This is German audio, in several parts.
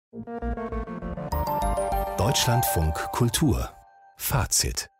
Deutschlandfunk Kultur Fazit.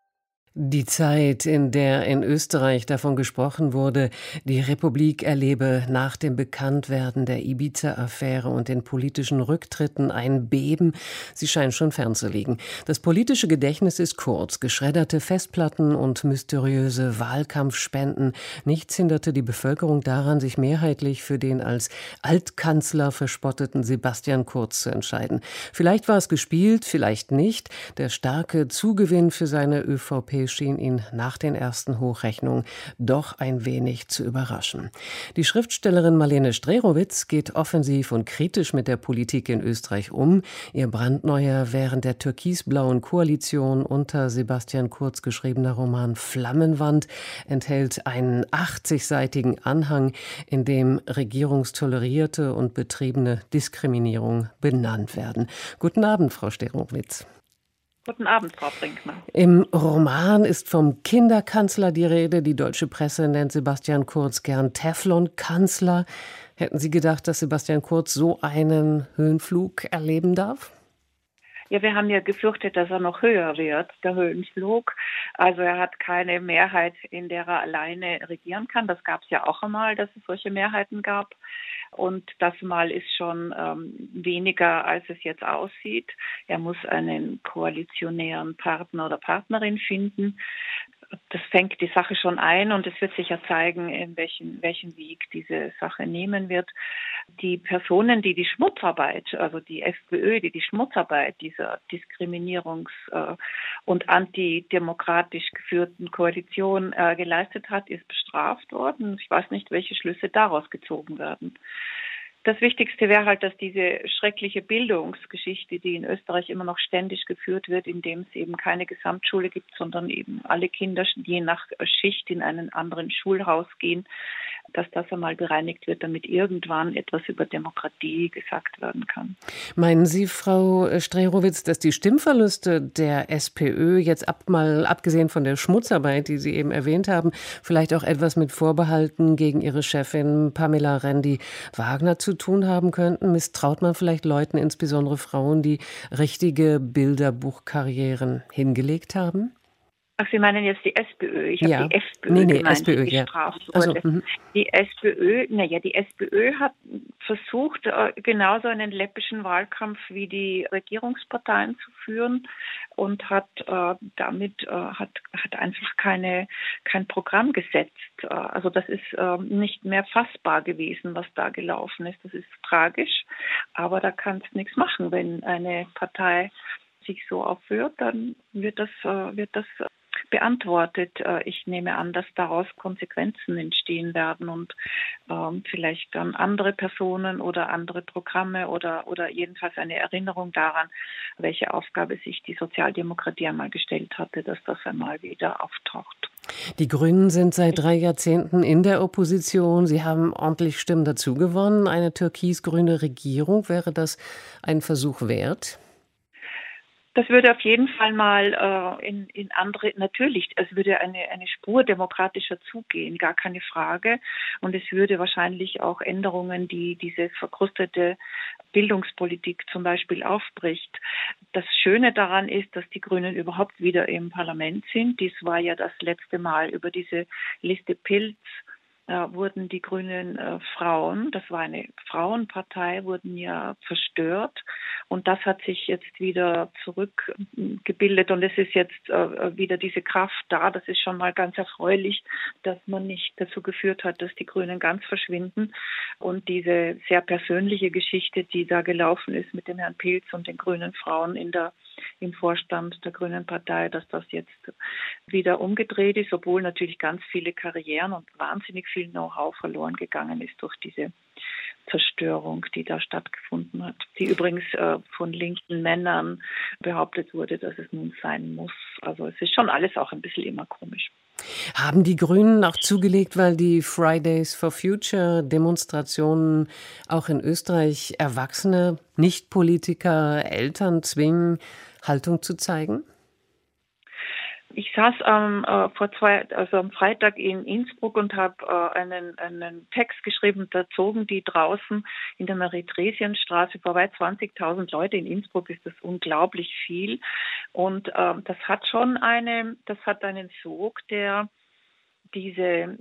Die Zeit, in der in Österreich davon gesprochen wurde, die Republik erlebe nach dem Bekanntwerden der Ibiza-Affäre und den politischen Rücktritten ein Beben, sie scheint schon fernzuliegen. Das politische Gedächtnis ist kurz. Geschredderte Festplatten und mysteriöse Wahlkampfspenden. Nichts hinderte die Bevölkerung daran, sich mehrheitlich für den als Altkanzler verspotteten Sebastian Kurz zu entscheiden. Vielleicht war es gespielt, vielleicht nicht. Der starke Zugewinn für seine ÖVP schien ihn nach den ersten Hochrechnungen doch ein wenig zu überraschen. Die Schriftstellerin Marlene Strerowitz geht offensiv und kritisch mit der Politik in Österreich um. Ihr brandneuer, während der türkisblauen Koalition unter Sebastian Kurz geschriebener Roman Flammenwand enthält einen 80-seitigen Anhang, in dem regierungstolerierte und betriebene Diskriminierung benannt werden. Guten Abend, Frau Strerowitz. Guten Abend, Frau Brinkmann. Im Roman ist vom Kinderkanzler die Rede. Die deutsche Presse nennt Sebastian Kurz gern Teflon-Kanzler. Hätten Sie gedacht, dass Sebastian Kurz so einen Höhenflug erleben darf? Ja, wir haben ja gefürchtet, dass er noch höher wird, der Höhenflug. Also er hat keine Mehrheit, in der er alleine regieren kann. Das gab es ja auch einmal, dass es solche Mehrheiten gab. Und das Mal ist schon weniger, als es jetzt aussieht. Er muss einen koalitionären Partner oder Partnerin finden. Das fängt die Sache schon ein und es wird sich ja zeigen, in welchen Weg diese Sache nehmen wird. Die Personen, die die Schmutzarbeit, also die FPÖ, die Schmutzarbeit dieser Diskriminierungs- und antidemokratisch geführten Koalition geleistet hat, ist bestraft worden. Ich weiß nicht, welche Schlüsse daraus gezogen werden. Das Wichtigste wäre halt, dass diese schreckliche Bildungsgeschichte, die in Österreich immer noch ständig geführt wird, indem es eben keine Gesamtschule gibt, sondern eben alle Kinder je nach Schicht in einen anderen Schulhaus gehen, dass das einmal bereinigt wird, damit irgendwann etwas über Demokratie gesagt werden kann. Meinen Sie, Frau Strerowitz, dass die Stimmverluste der SPÖ jetzt mal abgesehen von der Schmutzarbeit, die Sie eben erwähnt haben, vielleicht auch etwas mit Vorbehalten gegen Ihre Chefin Pamela Rendi-Wagner zu tun haben könnten? Misstraut man vielleicht Leuten, insbesondere Frauen, die richtige Bilderbuchkarrieren hingelegt haben? Ach, Sie meinen jetzt die SPÖ? Ich habe die FPÖ gemeint, SPÖ, die bestraft wurde. Also, die SPÖ hat versucht, genauso einen läppischen Wahlkampf wie die Regierungsparteien zu führen und hat damit einfach kein Programm gesetzt. Also das ist nicht mehr fassbar gewesen, was da gelaufen ist. Das ist tragisch, aber da kannst du nichts machen. Wenn eine Partei sich so aufführt, dann wird das beantwortet. Ich nehme an, dass daraus Konsequenzen entstehen werden und vielleicht dann andere Personen oder andere Programme oder jedenfalls eine Erinnerung daran, welche Aufgabe sich die Sozialdemokratie einmal gestellt hatte, dass das einmal wieder auftaucht. Die Grünen sind seit 3 Jahrzehnten in der Opposition. Sie haben ordentlich Stimmen dazu gewonnen. Eine türkis-grüne Regierung, wäre das ein Versuch wert? Das würde auf jeden Fall mal in andere, natürlich, es würde eine Spur demokratischer zugehen, gar keine Frage. Und es würde wahrscheinlich auch Änderungen, die diese verkrustete Bildungspolitik zum Beispiel aufbricht. Das Schöne daran ist, dass die Grünen überhaupt wieder im Parlament sind. Dies war ja das letzte Mal über diese Liste Pilz. Wurden die Grünen Frauen, das war eine Frauenpartei, wurden ja zerstört und das hat sich jetzt wieder zurückgebildet und es ist jetzt wieder diese Kraft da. Das ist schon mal ganz erfreulich, dass man nicht dazu geführt hat, dass die Grünen ganz verschwinden und diese sehr persönliche Geschichte, die da gelaufen ist mit dem Herrn Pilz und den grünen Frauen im Vorstand der Grünen Partei, dass das jetzt wieder umgedreht ist, obwohl natürlich ganz viele Karrieren und wahnsinnig viel Know-how verloren gegangen ist durch diese Zerstörung, die da stattgefunden hat, die übrigens von linken Männern behauptet wurde, dass es nun sein muss. Also es ist schon alles auch ein bisschen immer komisch. Haben die Grünen auch zugelegt, weil die Fridays for Future Demonstrationen auch in Österreich Erwachsene, Nicht-Politiker, Eltern zwingen, Haltung zu zeigen? Ich saß am Freitag in Innsbruck und habe einen Text geschrieben. Da zogen die draußen in der Marie-Theresien-Straße vorbei. 20.000 Leute in Innsbruck ist das unglaublich viel. Und das hat einen Sog, der diese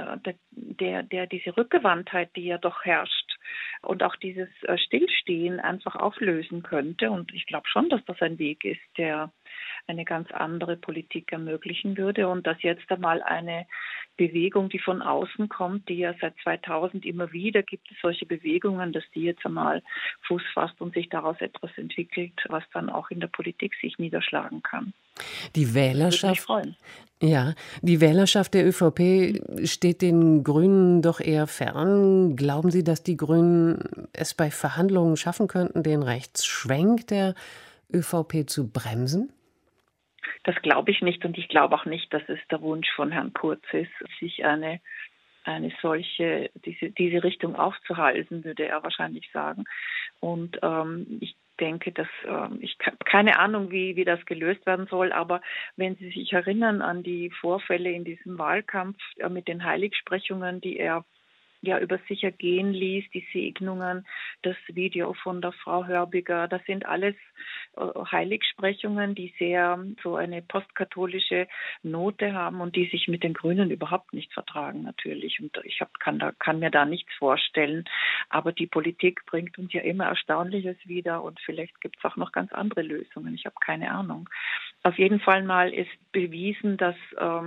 Rückgewandtheit, die ja doch herrscht, und auch dieses Stillstehen einfach auflösen könnte. Und ich glaube schon, dass das ein Weg ist, der eine ganz andere Politik ermöglichen würde, und dass jetzt einmal eine Bewegung, die von außen kommt, die ja seit 2000 immer wieder gibt es solche Bewegungen, dass die jetzt einmal Fuß fasst und sich daraus etwas entwickelt, was dann auch in der Politik sich niederschlagen kann. Die Wählerschaft, würde mich freuen. ja, die Wählerschaft der ÖVP steht den Grünen doch eher fern. Glauben Sie, dass die Grünen es bei Verhandlungen schaffen könnten, den Rechtsschwenk der ÖVP zu bremsen? Das glaube ich nicht, und ich glaube auch nicht, dass es der Wunsch von Herrn Kurz ist, sich eine solche, diese Richtung aufzuhalten, würde er wahrscheinlich sagen. Und ich denke, dass ich habe keine Ahnung, wie das gelöst werden soll, aber wenn Sie sich erinnern an die Vorfälle in diesem Wahlkampf mit den Heiligsprechungen, die er ja über sich ergehen ließ, die Segnungen, das Video von der Frau Hörbiger, das sind alles Heiligsprechungen, die sehr so eine postkatholische Note haben und die sich mit den Grünen überhaupt nicht vertragen natürlich. Und ich kann mir da nichts vorstellen. Aber die Politik bringt uns ja immer Erstaunliches wieder, und vielleicht gibt es auch noch ganz andere Lösungen. Ich habe keine Ahnung. Auf jeden Fall mal ist bewiesen, dass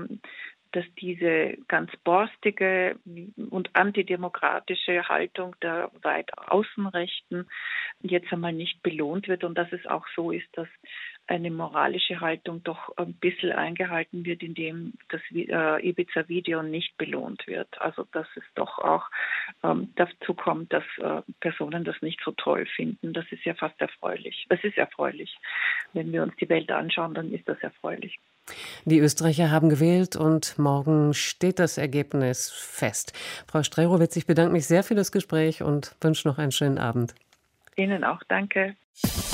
diese ganz borstige und antidemokratische Haltung der weit Außenrechten jetzt einmal nicht belohnt wird, und dass es auch so ist, dass eine moralische Haltung doch ein bisschen eingehalten wird, indem das Ibiza-Video nicht belohnt wird. Also dass es doch auch dazu kommt, dass Personen das nicht so toll finden. Das ist ja fast erfreulich. Es ist erfreulich. Wenn wir uns die Welt anschauen, dann ist das erfreulich. Die Österreicher haben gewählt und morgen steht das Ergebnis fest. Frau Strerowitz, ich bedanke mich sehr für das Gespräch und wünsche noch einen schönen Abend. Ihnen auch, danke.